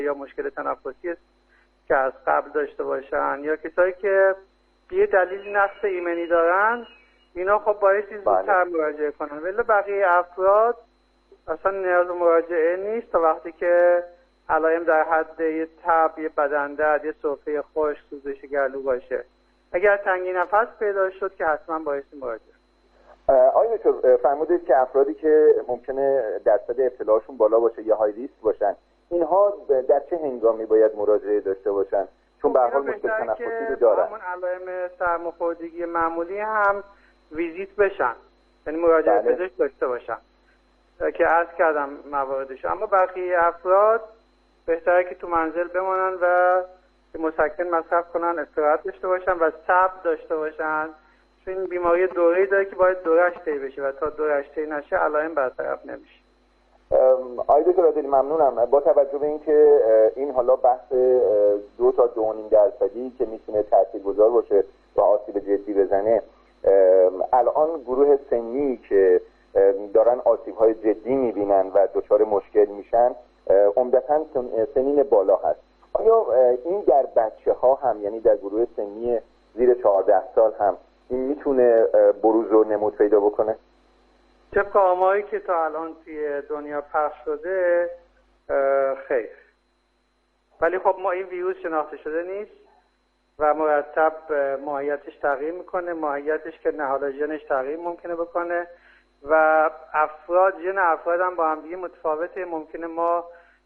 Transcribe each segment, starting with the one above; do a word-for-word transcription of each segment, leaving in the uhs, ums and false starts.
یا مشکل تنفسی است که از قبل داشته باشن یا کسایی که یه دلیل نقص ایمنی دارن، اینا خب بایستی زودتر مراجعه کنن. ولی بقیه افراد اصلا نیاز به مراجعه نیست تا وقتی که علائم در حد یه تب، یه بدن درد، یه سرفه خشک، سوزش گلو باشه. اگر تنگی نفس پیدا شد که حتما بایستی مراجعه. آیا دکتر فرمودید که افرادی که ممکنه درصد ابتلاشون بالا باشه یا های ریسک باشن، اینها در چه هنگامی باید مراجعه داشته باشن؟ چون به هر حال مشکل تنفسی رو دارن. همون علائم سرماخوردگی معمولی هم ویزیت بشن، یعنی مراجعه بله. پزشک داشته باشن که عرض کردم مواردش. اما بقیه افراد بهتره که تو منزل بمانن و مسکن مصرف کنن، استراحت داشته باشن و صبر داشته باشن، چون این بیماری دوره‌ای داره که باید دورش طی بشه و تا دورش طی نشه علائم برطرف نمیشه. آقای دکتر عادلی ممنونم. با توجه به اینکه این حالا بحث دو تا دو و نیم درصدی که میتونه تاثیرگذار باشه و آسیب جدی بزنه، الان گروه سنی که دارن آسیب‌های جدی میبینن و دچار مشکل میشن عمدتاً سنین بالا هست. آیا این در بچه‌ها هم، یعنی در گروه سنی زیر چهارده سال هم این میتونه بروز و نمود پیدا بکنه؟ طبق آماری که تا الان توی دنیا پخش شده خیر، ولی خب ما این ویروس شناخته شده نیست و مرتب ماهیتش تغییر میکنه، ماهیتش که نهال ژنش تغییر ممکنه بکنه و افراد ژن افراد هم با هم دیگه متفاوته. ممکنه ما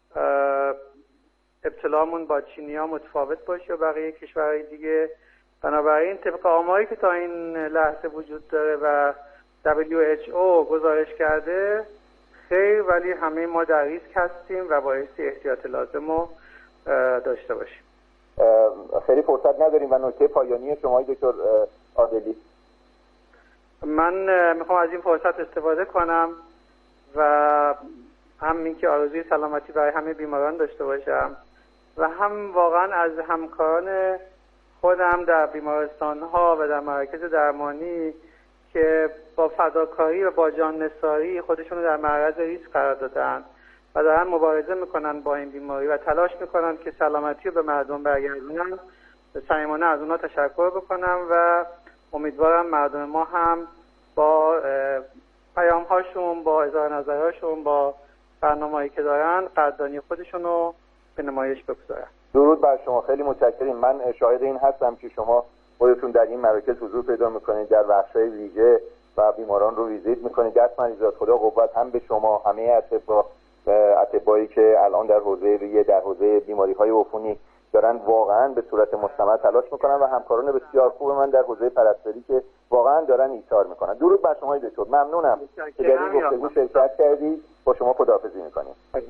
ابتلامون با چینی‌ها متفاوت باشه و بقیه کشورهای دیگه. بنابراین طبق آماری که تا این لحظه وجود داره و دبلیو اچ او گزارش کرده خیر، ولی همه ما در ریسک هستیم و بایستی احتیاط لازم رو داشته باشیم. خیلی فرصت نداریم و نکته پایانی شما دکتر عادلی. من میخوام از این فرصت استفاده کنم و هم این که آرزوی سلامتی برای همه بیماران داشته باشم و هم واقعا از همکاران خودم در بیمارستان ها و در مراکز درمانی که با فداکاری و با جان نثاری خودشون رو در معرض ریسک قرار دادن و دارن مبارزه میکنن با این بیماری و تلاش میکنن که سلامتی رو به مردم برگردونن، صمیمانه از اونها تشکر بکنم و امیدوارم مردم ما هم با پیام هاشون، با اظهار نظرهاشون، با برنامه‌ای که دارن قدردانی خودشون رو به نمایش بگذارن. درود بر شما، خیلی متشکریم. من شاهد این هستم که شما خودتون در این مراکز حضور پیدا میکنید، در بخش‌های ویژه و بیماران رو ویزیت میکنید. دست مریضات، خدا قوت هم به شما، همه اطباء اطبایی که الان در حوزه ریه، در حوزه بیماری‌های عفونی دارن واقعا به صورت مستمر تلاش میکنن و همکاران بسیار خوب من در حوزه پرستاری که واقعا دارن ایثار میکنن. درود بر شما دکتر، ممنونم که در این گفتگو شرکت کردید. با شما خداحافظی میکنیم.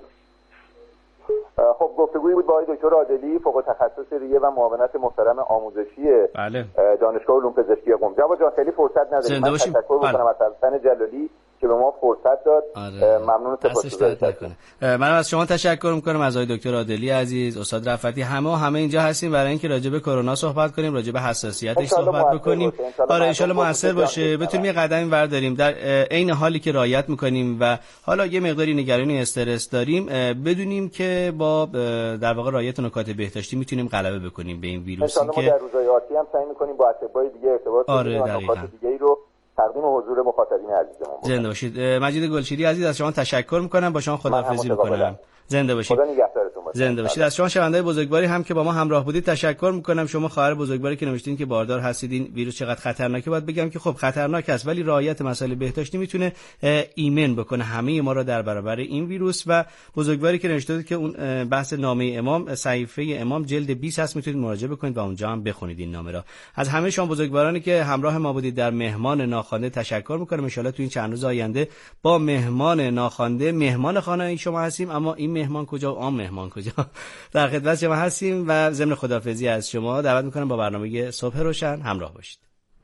خب گفتگویی بود با آقای دکتر عادلی، فوق تخصص ریه و معاونت محترم آموزشی بله. دانشگاه علوم پزشکی قم. جواد جان خیلی فرصت نداریم، من تشکر بکنم از حسن جلالی که به ما فرصت داد. آره. ممنون، سپاسگزارم. منم از شما تشکر میکنم، از آقای دکتر عادلی عزیز، استاد رفعتی، همه همه اینجا هستیم برای اینکه راجع به کرونا صحبت کنیم، راجع به حساسیتش صحبت بکنیم. آره ان شاء الله موثر باشه، بتونیم یه قدمی برداریم در عین حالی که رعایت میکنیم و حالا یه مقداری نگرانی استرس داریم، بدونیم که با در واقع رعایت نکات بهداشتی میتونیم غلبه بکنیم به این ویروسی که در روزهای آتی هم سعی میکنیم با اتباع دیگه ارتباط بگیریم و نکات دیگه‌ای رو تقدیم حضور مخاطبین عزیزمون. زنده باشید. مجید گلشیری عزیز، از شما تشکر میکنم، با شما خداحافظی میکنم. زنده باشید. خدا نگهدارتون باشه. زنده باشید. از شما شنونده‌های بزرگواری هم که با ما همراه بودید تشکر میکنم. شما خواهر بزرگواری که نوشتین که باردار هستید، این ویروس چقدر خطرناکه، باید بگم که خب خطرناک است ولی رعایت مسائل بهداشتی میتونه ایمن بکنه همه ما را در برابر این ویروس. و بزرگواری که نوشته که اون بحث نامه امام، صحیفه امام جلد بیست هست، میتونید مراجعه بکنید و اونجا هم بخونید این نامه را. از همه شما بزرگوارانی که همراه ما بودید در مهمان ناخوانده تشکر میکنم. ان شاءالله تو این چند روز آینده با مهمان ناخوانده مهمان خانه شما هستیم، اما این مهمان کجا و آن مهمان کجا در خدمت شما هستیم و ضمن خداحافظی از شما دعوت میکنم با برنامه صبح روشن همراه باشید.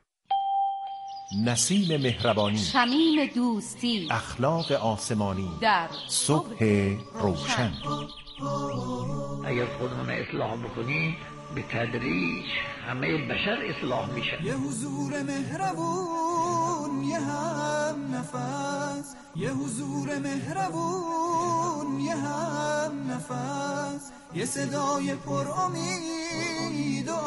نسیم مهربانی، شمیم دوستی، اخلاق آسمانی در صبح روشن. اگر خودمون اصلاح بکنیم به تدریج همه بشر اصلاح میشن. یه حضور مهربون، یه هم نفس، یه حضور مهربون، یه هم نفس، یه صدای پر امید و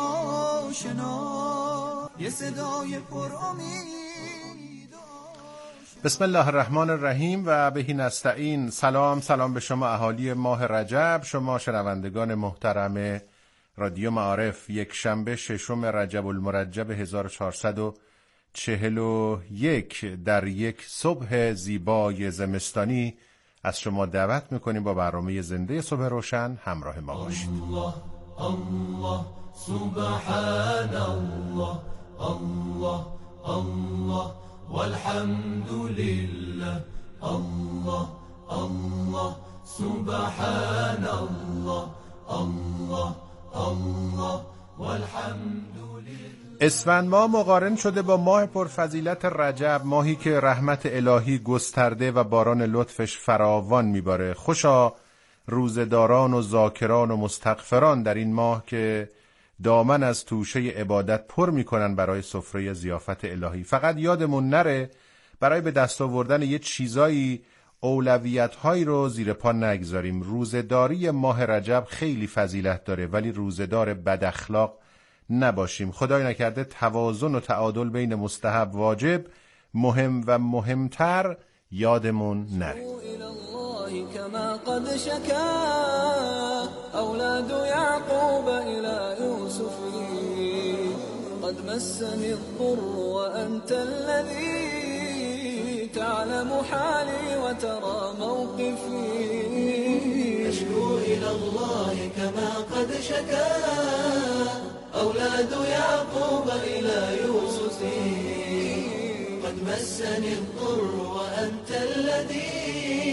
آشنا، یه صدای پر امید. بسم الله الرحمن الرحیم و بهی نستعین. سلام سلام به شما اهالی ماه رجب، شما شنوندگان محترم رادیو معارف. یک شنبه ششم رجب المرجب هزار و چهارصد و چهل و یک در یک صبح زیبای زمستانی از شما دعوت میکنیم با برنامه زنده صبح روشن همراه ما باشید. الله الله سبحان الله الله الله والحمد لله الله الله سبحان الله الله الله والحمد لله. اسفند ماه مقارن شده با ماه پرفضیلت رجب، ماهی که رحمت الهی گسترده و باران لطفش فراوان میباره. خوشا روزداران و ذاکران و مستغفران در این ماه که دامن از توشه عبادت پر میکنن برای سفره ضیافت الهی. فقط یادمون نره برای به دست آوردن یه چیزایی اولویت‌هایی رو زیر پا نگذاریم. روزداری ماه رجب خیلی فضیلت داره، ولی روزدار بد اخلاق نباشیم. خدای نکرده توازن و تعادل بین مستحب واجب مهم و مهمتر یادمون نره. كما قد شكا أولاد يعقوب إلى يوسف قد مسني الضر وأنت الذي تعلم حالي وترى موقفي أشكو إلى الله كما قد شكا أولاد يعقوب إلى يوسف قد مسني الضر وأنت الذي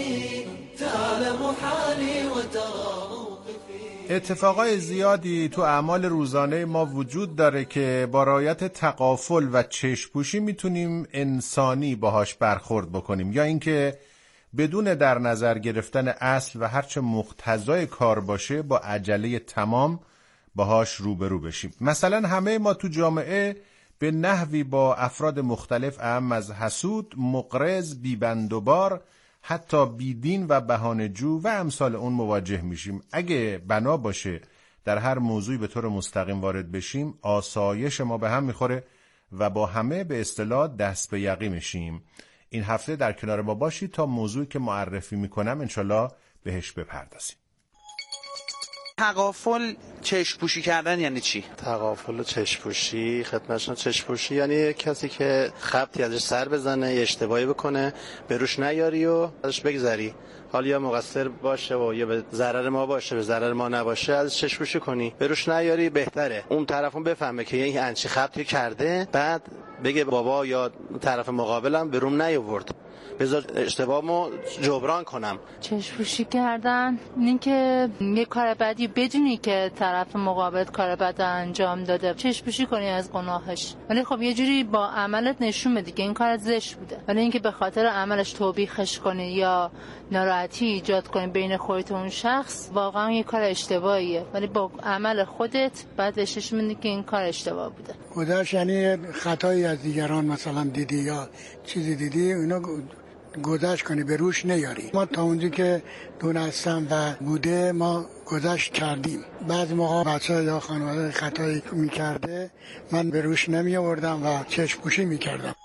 اتفاقای زیادی تو اعمال روزانه ما وجود داره که با رعایت تغافل و چشم‌پوشی میتونیم انسانی باهاش برخورد بکنیم، یا اینکه بدون در نظر گرفتن اصل و هرچه مقتضای کار باشه با عجله تمام باهاش روبرو بشیم. مثلا همه ما تو جامعه به نحوی با افراد مختلف اهم از حسود، مقرض، بیبندوبار، حتی بیدین و بهانه‌جو و امثال اون مواجه میشیم. اگه بنا باشه در هر موضوعی به طور مستقیم وارد بشیم، آسایش ما به هم میخوره و با همه به اصطلاح دست به یقی میشیم. این هفته در کنار ما باشید تا موضوعی که معرفی میکنم انشالله بهش بپردازیم. تغافل چشم پوشی کردن یعنی چی؟ تغافل و چشم پوشی خدمتشون، چشم پوشی یعنی کسی که خبطی ازش سر بزنه، یه اشتباهی بکنه، به روش نیاری و ازش بگذری. حالا یا مقصر باشه و یا به ضرر ما باشه، به ضرر ما نباشه، ازش چشم پوشی کنی، به روش نیاری بهتره. اون طرفون بفهمه که این انچی خبطی کرده، بعد بگه بابا یا طرف مقابلم به روم نیاورد، بذار اشتباهمو جبران کنم. چشم پوشی کردن این که یه کار بدی بدونی که طرف مقابل کار بد انجام داده، چشم پوشی کنی از گناهش، ولی خب یه جوری با عملت نشون بدی که این کار زشت بوده، ولی اینکه به خاطر عملش توبیخش کنی یا ناراحتی ایجاد کنی بین خودت و اون شخص، واقعا یه کار اشتباهیه، ولی با عمل خودت بعد نشون میدی که این کار اشتباه بوده. گذشت یعنی خطایی از دیگران مثلا دیدی یا چیزی دیدی، اینا گذشت کنی، به روش نیاری. ما تا اونجایی که دونستم و بوده ما گذشت کردیم. بعضی موقع بچه یا خانواده خطایی میکرده من به روش نمی آوردم و چشم پوشی میکردم.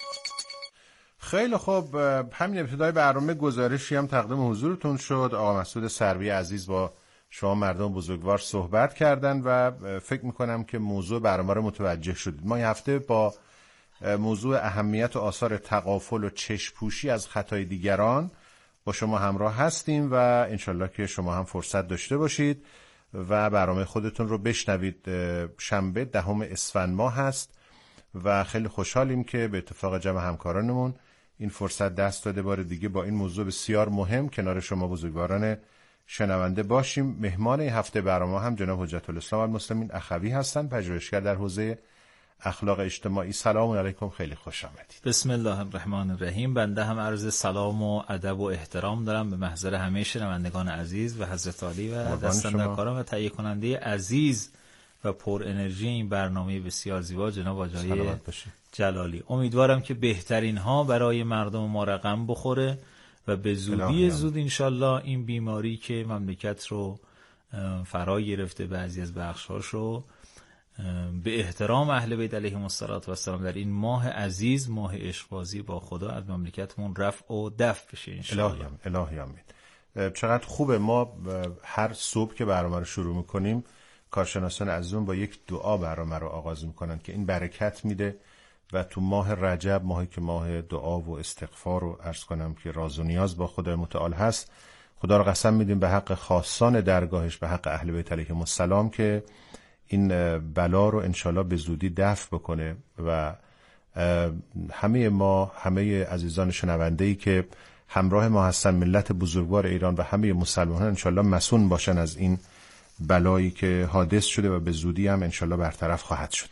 خیلی خوب، همین ابتدای برنامه گزارشی هم تقدیم حضورتون شد. آقا مسعود سروی عزیز با شما مردم بزرگوار صحبت کردن و فکر میکنم که موضوع برنامه رو متوجه شدید. ما این هفته با موضوع اهمیت و آثار تغافل و چشم‌پوشی از خطای دیگران با شما همراه هستیم و انشالله که شما هم فرصت داشته باشید و برنامه خودتون رو بشنوید. شنبه دهم اسفند ماه هست و خیلی خوشحالیم که به اتفاق جمع همکارانمون این فرصت دست داده بار دیگه با این موضوع بسیار مهم کنار شما بزرگواران شنونده باشیم. مهمان این هفته برنامه هم جناب حجت الاسلام المسلمین اخوی هستند، پژوهشگر در حوزه اخلاق اجتماعی. سلام علیکم، خیلی خوش آمدید. بسم الله الرحمن الرحیم. بنده هم عرض سلام و ادب و احترام دارم به محضر همه شنوندگان عزیز و حضرت عالی و دستاندرکاران و تهیه کننده عزیز و پر انرژی این برنامه بسیار زیبا جناب آقای جلالی. امیدوارم که بهترین ها برای مردم ما رقم بخوره و به زودی زود انشالله این بیماری که مملکت رو فرا گرفته بعضی از بخش‌هاش رو به احترام اهل بیت علیهم السلام در این ماه عزیز، ماه عشق‌بازی با خدا، از مملکتمون رفع و دفع بشه انشالله. الهی الهی آمین. چقدر خوبه ما هر صبح که برنامه رو شروع میکنیم کارشناسان عزیزمون با یک دعا برنامه رو آغاز میکنن که این برکت میده و تو ماه رجب، ماهی که ماه دعا و استغفار و عرض کنم که راز و نیاز با خدای متعال هست، خدا رو قسم میدیم به حق خاصان درگاهش، به حق اهل بیت علیهم السلام که این بلا رو انشالله به زودی دفع بکنه و همه ما، همه عزیزان شنونده‌ای که همراه ما هستن، ملت بزرگوار ایران و همه مسلمانان انشالله مسئول باشن از این بلایی که حادث شده و به زودی هم انشالله برطرف خواهد شد.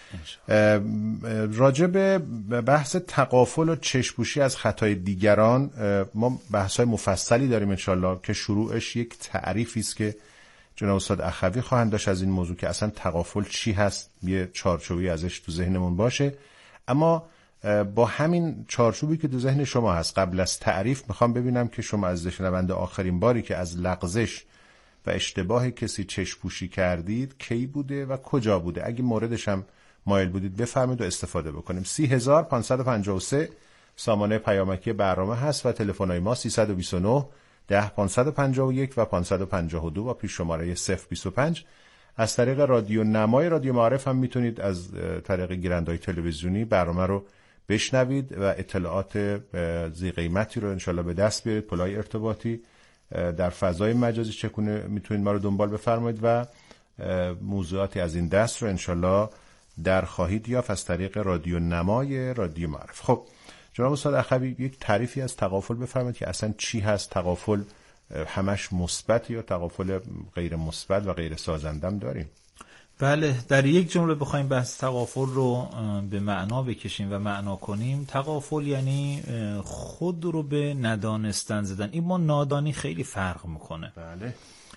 راجع به بحث تغافل و چشم‌پوشی از خطای دیگران ما بحث‌های مفصلی داریم انشالله که شروعش یک تعریفی است که جناب استاد اخوی خواهند داشت از این موضوع که اصلا تغافل چی هست، یه چارچوبی ازش تو ذهنمون باشه. اما با همین چارچوبی که تو ذهن شما هست قبل از تعریف میخوام ببینم که شما از شنونده آخرین باری که از لغزش و اشتباه کسی چشم‌پوشی کردید کی بوده و کجا بوده؟ اگه موردش هم مایل بودید بفرمایید و استفاده بکنیم. سی هزار پانصد و پنجاه و سه سامانه پیامکی برنامه هست و تلفن‌های ما سیصد و بیست و نه ده پانصد و پنجاه و یک و پانصد و پنجاه و دو و پیش شماره صفر بیست و پنج. از طریق رادیو نمای رادیو معارف هم میتونید از طریق گیرنده‌های تلویزیونی برنامه رو بشنوید و اطلاعات ذی قیمتی رو انشالله به دست بیارید. پلای ارتباطی در فضای مجازی چگونه میتونید ما رو دنبال بفرمایید و موضوعاتی از این دست رو انشالله در خواهید یافت از طریق رادیو نمای رادیو معارف. خب جناب استاد اخوی یک تعریفی از تغافل بفرمایید که اصلا چی هست؟ تغافل همش مثبت یا تغافل غیر مثبت و غیر سازندم داریم؟ بله، در یک جمله بخوایم بحث تغافل رو به معنا بکشیم و معنا کنیم، تغافل یعنی خود رو به ندانستن زدن. این با نادانی خیلی فرق میکنه. بله.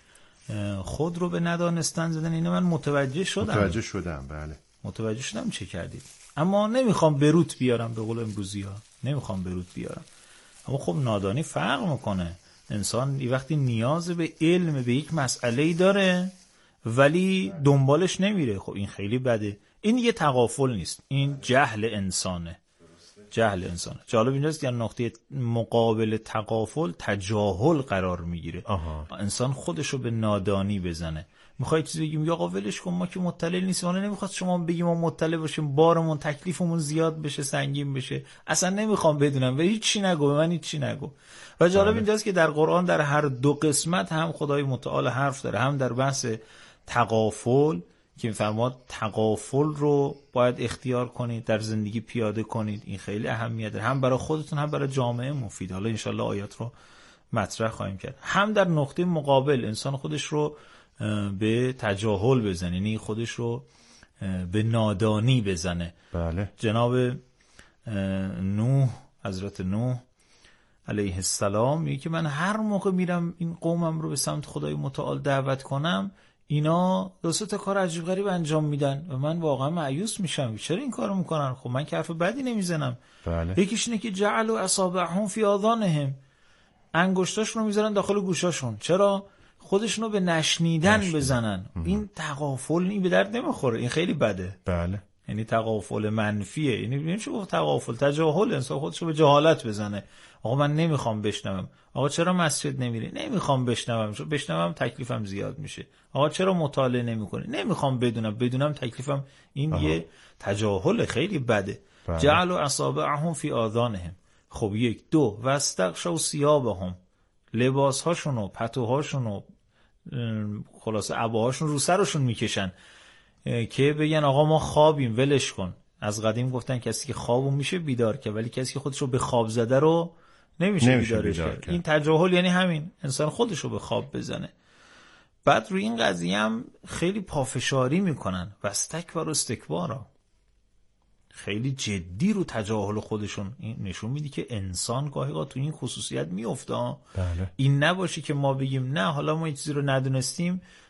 خود رو به ندانستن زدن، اینو من متوجه شدم متوجه شدم بله متوجه شدم چه کردید، اما نمیخوام بروت بیارم، به قول امروزی ها نمیخوام بروت بیارم. اما خب نادانی فرق میکنه. انسان یه وقتی نیاز به علم به یک مسئله‌ای داره ولی دنبالش نمیره، خب این خیلی بده. این یه تغافل نیست، این جهل انسانه. جهل انسانه. جالب اینجاست که نقطه مقابل تغافل تجاهل قرار میگیره. انسان خودشو به نادانی بزنه. میخوای چیزی بگیم یا آقا ولش کن ما که مطلع نیستیم، اون نمیخواد شما بگیم ما مطلع باشیم، بارمون تکلیفمون زیاد بشه، سنگین بشه، اصلا نمیخوام بدونم و هیچ چی نگو، به من هیچ چی نگو. و جالب اینجاست که در قرآن در هر دو قسمت هم خدای متعال حرف داره، هم در بحث تغافل که میفرماد تغافل رو باید اختیار کنید، در زندگی پیاده کنید، این خیلی اهمیت داره، هم برای خودتون هم برای جامعه مفید. حالا انشالله آیات رو مطرح خواهیم کرد. هم در نقطه مقابل انسان خودش رو به تجاهل بزنه، یعنی خودش رو به نادانی بزنه. بله. جناب نوح، حضرت نوح علیه السلام میگه که من هر موقع میرم این قومم رو به سمت خدای متعال دعوت کنم، اینا دو سه تا کار عجیب غریب انجام میدن و من واقعا مایوس میشم، چرا این کارو میکنن؟ خب من که حرف بدی نمیزنم. بله. یکیش اینه که جعلوا اصابعهم فی آذانهم، انگشتاشون رو میذارن داخل گوشاشون. چرا؟ خودشونو به نشنیدن نشنید. بزنن. ام. این تغافل این به درد نمیخوره، این خیلی بده. بله. یعنی تغافل منفیه، یعنی نمیشه گفت تغافل، تجاهل، انسان خودشو به جهالت بزنه. آقا من نمیخوام بشنوم. آقا چرا مسجد نمیری؟ نمیخوام بشنوم، چون بشنوم تکلیفم زیاد میشه. آقا چرا مطالعه نمیکنی؟ نمیخوام بدونم، بدونم تکلیفم. این آها. یه تجاهل خیلی بده. بله. جعلوا اصابعهم فی آذانهم. خب یک دو واستغشوا ثیابهم، لباسهاشون و پتوهاشون و خلاصه عباهاشون رو سرشون میکشن که بگن آقا ما خوابیم ولش کن. از قدیم گفتن کسی که خوابون میشه بیدار که، ولی کسی که خودش رو به خواب زده رو نمیشه, نمیشه بیدارش بیدار کرد. این تجاهل یعنی همین، انسان خودش رو به خواب بزنه. بعد روی این قضیه هم خیلی پافشاری میکنن و استکبار و استکبارا، خیلی جدی رو تجاهل خودشون. این نشون میده که انسان گاهی اوقات تو این خصوصیت میفته. بله. این نباشه که ما بگیم نه حالا ما این چیزی رو ندونستیم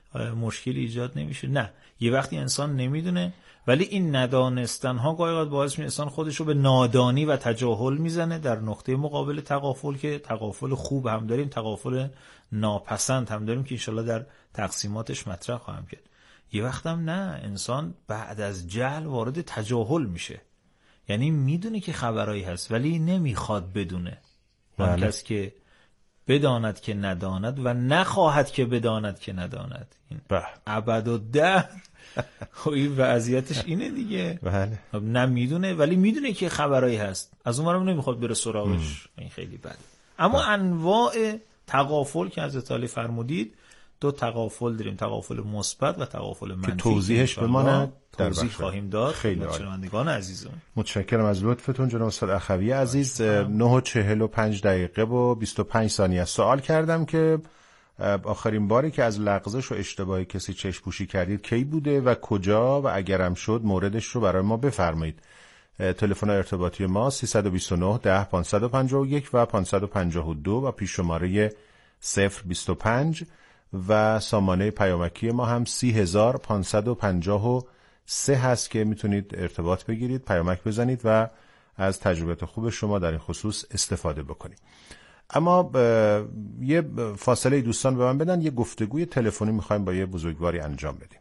مشکلی ایجاد نمیشه. نه، یه وقتی انسان نمیدونه، ولی این ندانستن ها گاهی اوقات باعث میشه انسان خودش رو به نادانی و تجاهل میزنه در نقطه مقابل تغافل، که تغافل خوب هم داریم، تغافل ناپسند هم داریم که انشالله در تقسیماتش مطرح خواهم کرد. یه وقت هم نه، انسان بعد از جهل وارد تجاهل میشه، یعنی میدونه که خبرایی هست ولی نمیخواد بدونه. آن کس که بداند که نداند و نخواهد که بداند که نداند، این ابد و ده این وضعیتش اینه دیگه. بله. نه میدونه ولی میدونه که خبرایی هست، از اونورم نمیخواد بره سراغش. این خیلی بده. اما بله. انواع تغافل که حضرت علی فرمودید، دو تغافل داریم، تغافل مثبت و تغافل منفی که توضیحش بماند در توضیح خواهیم داد. خیلی شنوندگان عزیزم متشکرم از لطفتون جناب استاد اخوی عزیز. نه و چهل و پنج دقیقه و بیست و پنج ثانیه سوال کردم که آخرین باری که از لغزش و اشتباه کسی چشم پوشی کردید کی بوده و کجا، و اگرم شد موردش رو برای ما بفرمایید. تلفن ارتباطی ما سیصد و بیست و نه ده پانصد و پنجاه و یک و پانصد و پنجاه و دو و پیش شماره صفر بیست و پنج و سامانه پیامکی ما هم سی هزار پانصد و پنجاه و سه هست که میتونید ارتباط بگیرید، پیامک بزنید و از تجربه خوب شما در این خصوص استفاده بکنید. اما یه فاصله دوستان به من بدن، یه گفتگوی تلفنی میخوایم با یه بزرگواری انجام بدیم.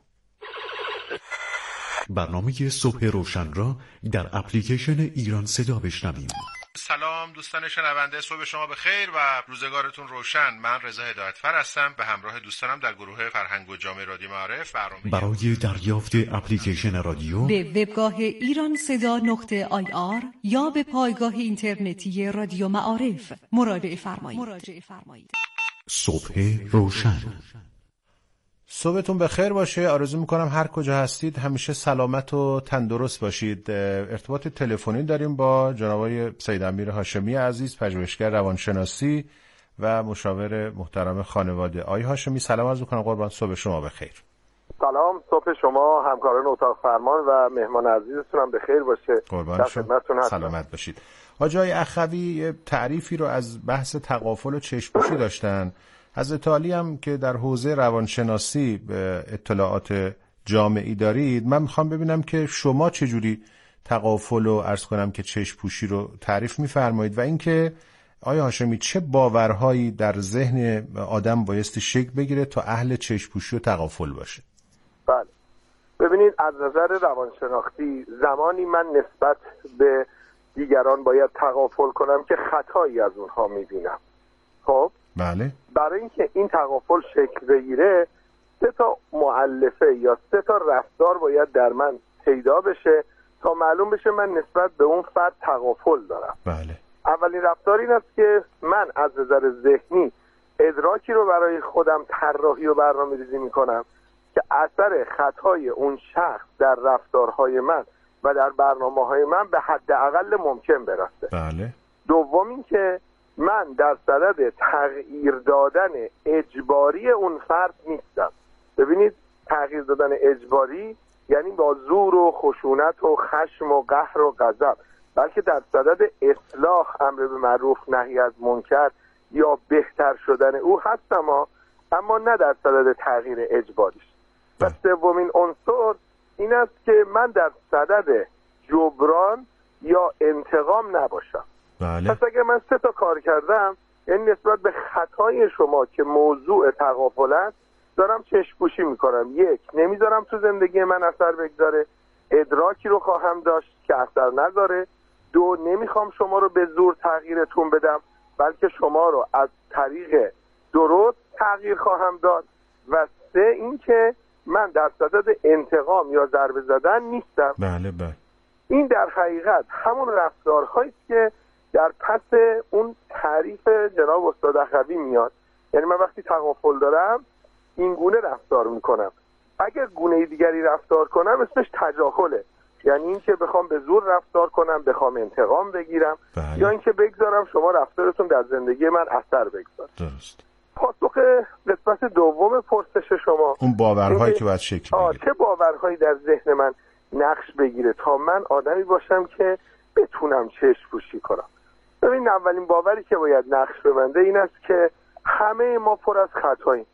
برنامه صبح روشن را در اپلیکیشن ایران صدا بشنویم. سلام دوستان شنونده، صبح شما بخیر و روزگارتون روشن. من رضا هدایتفر هستم، به همراه دوستانم در گروه فرهنگ و جامعه رادیو معارف برنامه برای دریافت اپلیکیشن رادیو به وبگاه ایران صدا نقطه آی آر یا به پایگاه اینترنتی رادیو معارف مراجعه فرمایید. صبح روشن. صبحتون بخیر باشه. آرزو میکنم هر کجا هستید همیشه سلامت و تندرست باشید. ارتباط تلفنی داریم با جناب آقای سید امیر هاشمی عزیز، پژوهشگر روانشناسی و مشاور محترم خانواده. آقای هاشمی سلام عرض میکنم. قربان، صبح شما بخیر. سلام، صبح شما همکاران اتاق فرمان و مهمان عزیزتون هم بخیر باشه. قربان شما، سلامت باشید. حاج آقای اخوی تعریفی رو از بحث تغافل و چشم‌پوشی داشتن. حضرت علی هم که در حوزه روانشناسی اطلاعات جامعی دارید، من میخوام ببینم که شما چجوری تغافل و عرض کنم که چشم پوشی رو تعریف میفرمایید و اینکه آیا هاشمی چه باورهایی در ذهن آدم بایستی شکل بگیره تا اهل چشم پوشی و تغافل باشه؟ بله، ببینید از نظر روانشناختی زمانی من نسبت به دیگران باید تغافل کنم که خطایی از اونها میبینم. خب بله. برای اینکه این تغافل شکل بگیره سه تا مؤلفه یا سه تا رفتار باید در من پیدا بشه تا معلوم بشه من نسبت به اون فرد تغافل دارم. بله. اولین رفتار این است که من از نظر ذهنی ادراکی رو برای خودم طراحی و برنامه‌ریزی میکنم که اثر خطای اون شخص در رفتارهای من و در برنامه‌های من به حداقل ممکن برسه. بله. دوم این که من در صدد تغییر دادن اجباری اون فرد نیستم. ببینید تغییر دادن اجباری یعنی با زور و خشونت و خشم و قهر و غضب، بلکه در صدد اصلاح، امر به معروف، نهی از منکر یا بهتر شدن او هستم، اما نه در صدد تغییر اجباریش. و سومین عنصر این است که من در صدد جبران یا انتقام نباشم. بله. پس اگر من سه تا کار کردم، یعنی نسبت به خطای شما که موضوع تغافل است دارم چشم پوشی میکنم. یک، نمیذارم تو زندگی من اثر بگذاره، ادراکی رو خواهم داشت که اثر نذاره. دو، نمیخوام شما رو به زور تغییرتون بدم، بلکه شما رو از طریق درست تغییر خواهم داد. و سه، این که من در صدد انتقام یا ضربه زدن نیستم. بله بله. این در حقیقت همون رفتارهایی که در پس اون تعریف جناب استاد اخوی میاد. یعنی من وقتی تغافل دارم این گونه رفتار میکنم، اگر گونه دیگری رفتار کنم اسمش تجاهله، یعنی این که بخوام به زور رفتار کنم، بخوام انتقام بگیرم. بله. یا این که بگذارم شما رفتارتون در زندگی من اثر بگذاره. درست. پاسخ قسمت دوم پرسش شما، اون باورهایی که باید شکل بگیره، چه باورهایی در ذهن من نقش بگیره تا من آدمی باشم که بتونم چشم پوشی کنم. ببین اولین باوری که باید نقش ببنده این است که همه ما پر از خطاییم.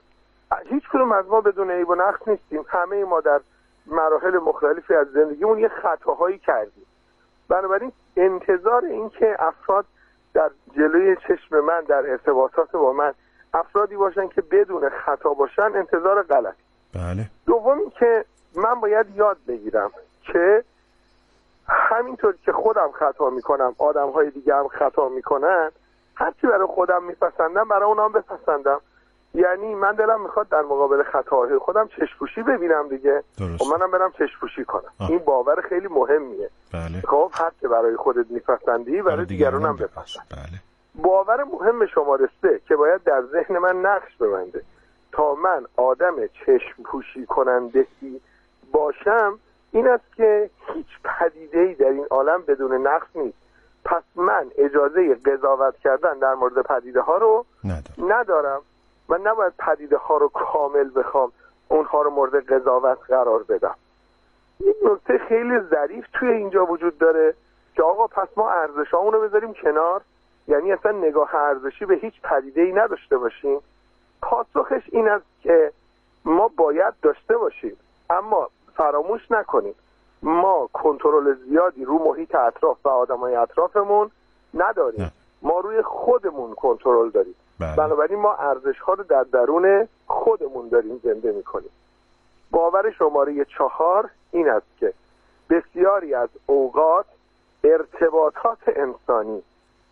هیچ کدوم از ما بدون عیب و نقص نیستیم. همه ما در مراحل مختلفی از زندگیمون یه خطاهایی کردیم. بنابراین انتظار این که افراد در جلوی چشم من در ارتباطات با من افرادی باشن که بدون خطا باشن انتظار غلطی. بله. دوم این که من باید یاد بگیرم که همینطور که خودم خطا میکنم آدم‌های دیگه هم خطا میکنن، هرچی برای خودم میپسندم برای اونام بپسندم. یعنی من دلم میخواد در مقابل خطاهای خودم چشم‌پوشی ببینم دیگه، و منم برم چشم‌پوشی کنم. آه. این باور خیلی مهمیه. بله. خب هرچی برای خودت میپسندی برای دیگران هم بپسند. بله. باور مهم شماره سه که باید در ذهن من نقش ببنده تا من آدم چشم‌پوشی کننده‌ای باشم این است که هیچ پدیده‌ای در این عالم بدون نقص نیست. پس من اجازه قضاوت کردن در مورد پدیده ها رو ندارم. ندارم. من نباید پدیده ها رو کامل بخوام اونها رو مورد قضاوت قرار بدم. یک نکته خیلی ظریف توی اینجا وجود داره که آقا پس ما ارزشامون رو بذاریم کنار، یعنی اصلا نگاه ارزشی به هیچ پدیده‌ای نداشته باشیم. پاسخش این است که ما باید داشته باشیم، اما فراموش نکنیم ما کنترل زیادی رو محیط اطراف و آدمای اطرافمون نداریم. نه. ما روی خودمون کنترل داریم. بله. بنابراین ما ارزش‌ها رو در درون خودمون داریم زنده می‌کنیم. باور شماره چهار این است که بسیاری از اوقات ارتباطات انسانی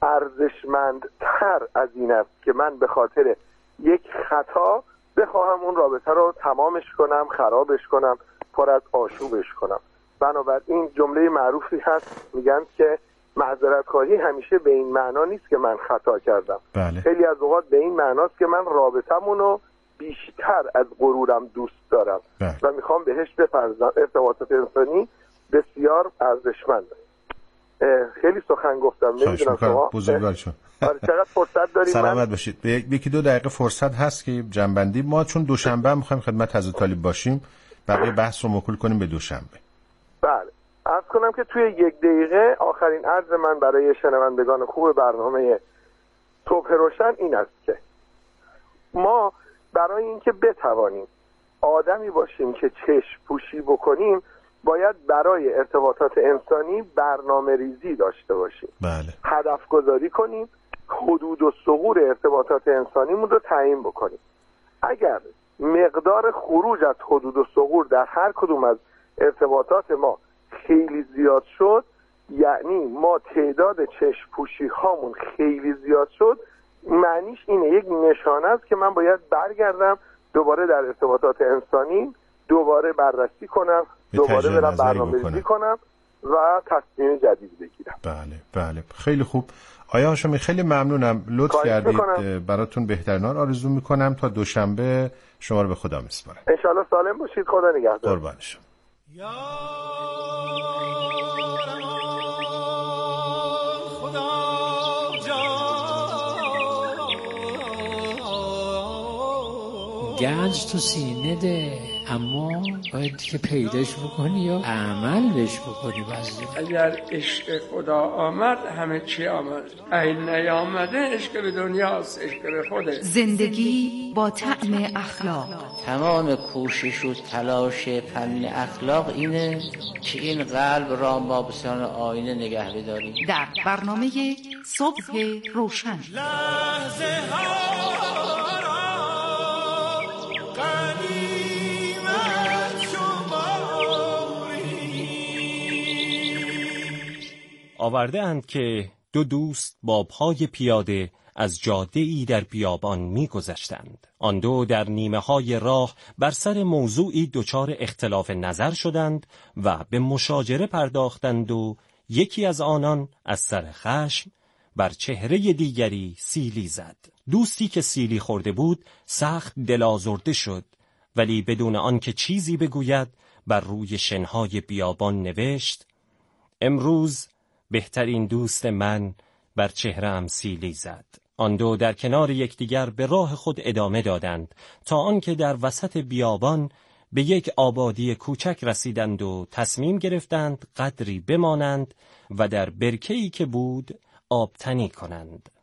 ارزشمندتر از این است که من به خاطر یک خطا بخواهم اون رابطه رو تمامش کنم، خرابش کنم، پر از آشوبش کنم. بنابراین جمله معروفی هست میگن که معذرت خواهی همیشه به این معنا نیست که من خطا کردم. بله. خیلی از اوقات به این معناست که من رابطمونو بیشتر از غرورم دوست دارم. بله. و میخوام بهش بپردازم. ارتباطات انسانی بسیار ارزشمنده. خیلی سخن گفتم، نمیدونم شما بزرگوار شد. آره چقدر فرصت داریم؟ سلامت من... باشید. به یکی دو دقیقه فرصت هست که جنبندی ما چون دوشنبه میخوایم خدمت حضرت طالب باشیم، بقیه بحث رو موکول کنیم به دوشنبه. بله. عرض کنم که توی یک دقیقه آخرین عرض من برای شنوندگان خوب برنامه صبح روشن این است که ما برای اینکه بتوانیم آدمی باشیم که چشم پوشی بکنیم باید برای ارتباطات انسانی برنامه ریزی داشته باشیم. بله. هدف گذاری کنیم، حدود و ثغور ارتباطات انسانیمون رو تعیین بکنیم. اگر مقدار خروج از حدود و ثغور در هر کدوم از ارتباطات ما خیلی زیاد شد، یعنی ما تعداد چشم پوشی هامون خیلی زیاد شد، معنیش اینه، یک نشانه است که من باید برگردم دوباره در ارتباطات انسانی دوباره بررسی کنم، دوباره برم برنامه‌ریزی کنم و تصمیم جدید بگیرم. بله بله خیلی خوب. آیا هاشمی خیلی ممنونم، لطف کردید. براتون بهترین آرزو میکنم. تا دوشنبه شما رو به خدا میسپارم. ان شاءالله سالم باشید. خدا نگهدار. قربان شما. گنج تو سینه ده، اما باید که پیداش بکنی یا عملش بکنی. بعضی اگر عشق خدا آمد همه چی آمد، این نیامده عشق به دنیاست، عشق به خوده. زندگی با طعم اخلاق. تمام کوشش و تلاش فن اخلاق اینه که این قلب را ما به سان آینه نگه بداریم. در برنامه صبح روشن لحظه ها آورده اند که دو دوست با پای پیاده از جاده ای در بیابان می گذشتند. آن دو در نیمه های راه بر سر موضوعی دچار اختلاف نظر شدند و به مشاجره پرداختند و یکی از آنان از سر خشم بر چهره دیگری سیلی زد. دوستی که سیلی خورده بود سخت دلازرده شد، ولی بدون آنکه چیزی بگوید بر روی شنهای بیابان نوشت: امروز بهترین دوست من بر چهره‌ام سیلی زد. آن دو در کنار یکدیگر به راه خود ادامه دادند تا آنکه در وسط بیابان به یک آبادی کوچک رسیدند و تصمیم گرفتند قدری بمانند و در برکه‌ای که بود آبتنی کنند.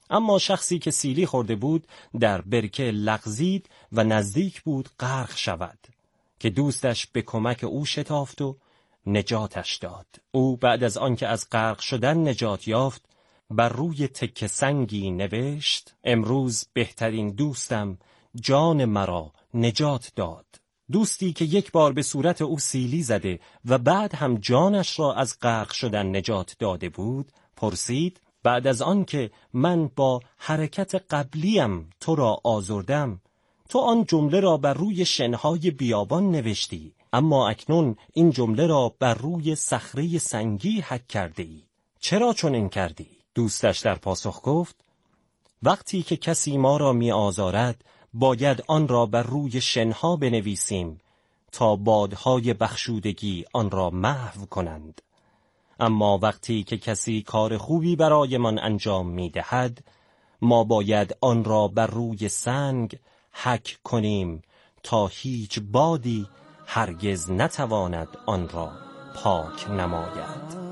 اما شخصی که سیلی خورده بود در برکه لغزید و نزدیک بود غرق شود که دوستش به کمک او شتافت و نجاتش داد. او بعد از آنکه از غرق شدن نجات یافت بر روی تکه سنگی نوشت: امروز بهترین دوستم جان مرا نجات داد. دوستی که یک بار به صورت او سیلی زده و بعد هم جانش را از غرق شدن نجات داده بود پرسید: بعد از آن که من با حرکت قبلیم تو را آزردم، تو آن جمله را بر روی شنهای بیابان نوشتی، اما اکنون این جمله را بر روی صخره سنگی حک کرده ای. چرا چنین کردی؟ دوستش در پاسخ گفت: وقتی که کسی ما را می آزارد باید آن را بر روی شنها بنویسیم تا بادهای بخشودگی آن را محو کنند. اما وقتی که کسی کار خوبی برای من انجام می دهد ما باید آن را بر روی سنگ حک کنیم تا هیچ بادی هرگز نتواند آن را پاک نماید.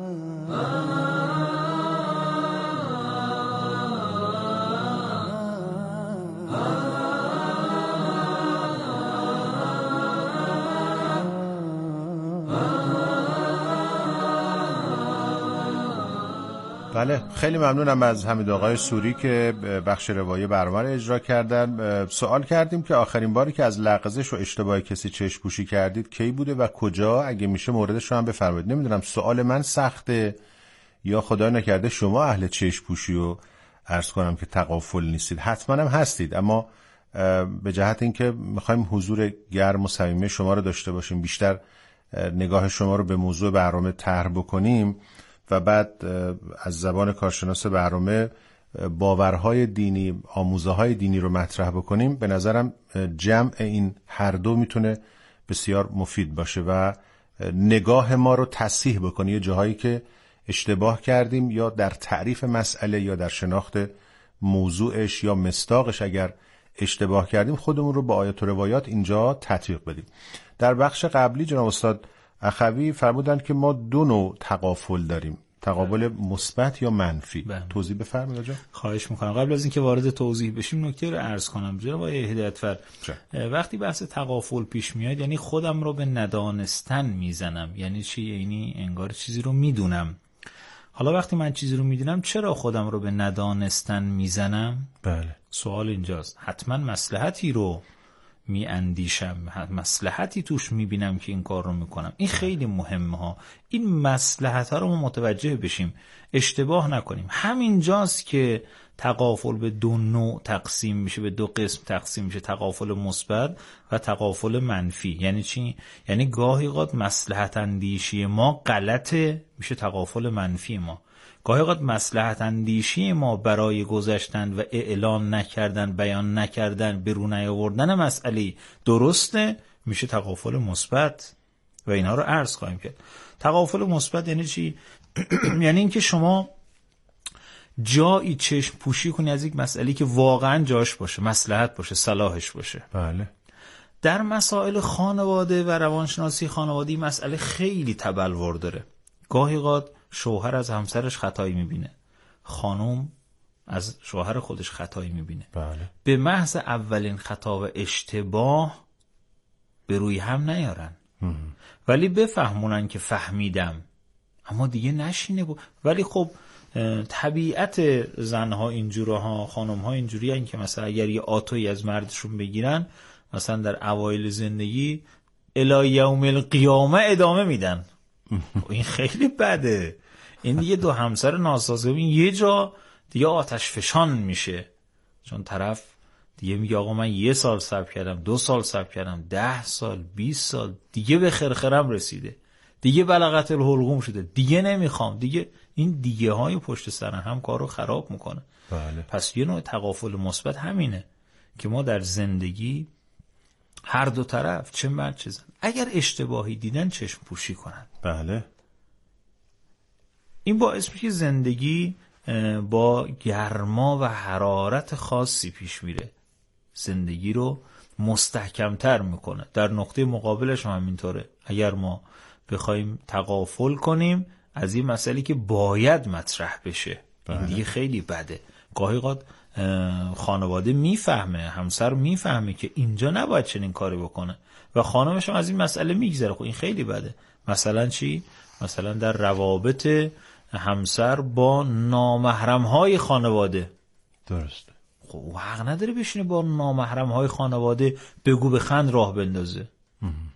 بله، خیلی ممنونم از حمید آقای سوری که بخش روایی برنامه رو اجرا کردن. سوال کردیم که آخرین باری که از لغزش و اشتباه کسی چشم پوشی کردید کی بوده و کجا؟ اگه میشه موردش رو هم بفرمایید. نمیدونم سوال من سخته یا خدای نکرده شما اهل چشم پوشی و عرض کنم که تغافل نیستید. حتما هم هستید، اما به جهت اینکه میخوایم حضور گرم و صمیمی شما رو داشته باشیم، بیشتر نگاه شما رو به موضوع برنامه طرح بکنیم و بعد از زبان کارشناس برنامه باورهای دینی، آموزه‌های دینی رو مطرح بکنیم، به نظرم جمع این هر دو میتونه بسیار مفید باشه و نگاه ما رو تصحیح بکنه. یه جاهایی که اشتباه کردیم یا در تعریف مسئله یا در شناخت موضوعش یا مصداقش اگر اشتباه کردیم خودمون رو با آیات و روایات اینجا تطبیق بدیم. در بخش قبلی جناب استاد اخوی فرمودند که ما دو نوع تغافل داریم، تقابل مثبت یا منفی. بله. توضیح بفرمایید آقا. خواهش میکنم. قبل از اینکه وارد توضیح بشیم نکته رو عرض کنم. جناب آقای هدایتفر، وقتی بحث تغافل پیش میاد یعنی خودم رو به ندانستن میزنم. یعنی چی؟ یعنی انگار چیزی رو میدونم. حالا وقتی من چیزی رو میدونم چرا خودم رو به ندانستن میزنم؟ بله. سوال اینجاست. حتما مصلحتی رو می اندیشم، مصلحتی توش می بینم که این کار رو میکنم. این خیلی مهمه ها. این مصلحت ها رو ما متوجه بشیم، اشتباه نکنیم. همین جاست که تغافل به دو نوع تقسیم میشه، به دو قسم تقسیم میشه، تغافل مثبت و تغافل منفی. یعنی چی؟ یعنی گاهی اوقات مصلحت اندیشی ما غلطه، میشه تغافل منفی ما. گاهی اوقات مصلحت اندیشی ما برای گذشتن و اعلان نکردن، بیان نکردن، به رو نیاوردن مسئله درسته، میشه تغافل مثبت و اینها رو عرض خواهیم کرد. تغافل مثبت یعنی چی؟ یعنی اینکه شما جایی چشم پوشی کنی از یک مسئله که واقعا جاش باشه، مصلحت باشه، صلاحش باشه. بله. در مسائل خانواده و روانشناسی خانوادی مسئله خیلی تبلور داره. گاهی اوقات شوهر از همسرش خطایی میبینه، خانم از شوهر خودش خطایی میبینه. بله. به محض اولین خطا و اشتباه به روی هم نیارن هم. ولی بفهمونن که فهمیدم، اما دیگه نشینه بود. ولی خب طبیعت زنها اینجوره ها، خانم ها اینجوری هن که مثلا اگر یه آتویی از مردشون بگیرن، مثلا در اوایل زندگی الی یوم القیامه ادامه میدن. این خیلی بده. این دیگه دو همسر ناسازگار یه جا دیگه آتش فشان میشه، چون طرف دیگه میگه آقا من یه سال صبر کردم، دو سال صبر کردم، ده سال، بیست سال، دیگه به خرخرم رسیده، دیگه بلغت الحلقوم شده، دیگه نمیخوام. دیگه این دیگه های پشت سر هم کارو خراب میکنه. بله. پس یه نوع تغافل مثبت همینه که ما در زندگی هر دو طرف، چه مرد چه زن، اگر اشتباهی دیدن چشم پوشی کنن. بله. این باعث میشه زندگی با گرما و حرارت خاصی پیش میره، زندگی رو مستحکمتر میکنه. در نقطه مقابلش هم همینطوره. اگر ما بخوایم تغافل کنیم از این مسئله که باید مطرح بشه، این دیگه خیلی بده. گاهی اوقات خانواده میفهمه، همسر میفهمه که اینجا نباید چنین کاری بکنه و خانمش هم از این مسئله میگذره. خب این خیلی بده. مثلا چی؟ مثلا در روابط همسر با نامحرم‌های خانواده. درسته. خب حق نداره بشینه با نامحرم‌های خانواده بگو بخند راه بندازه.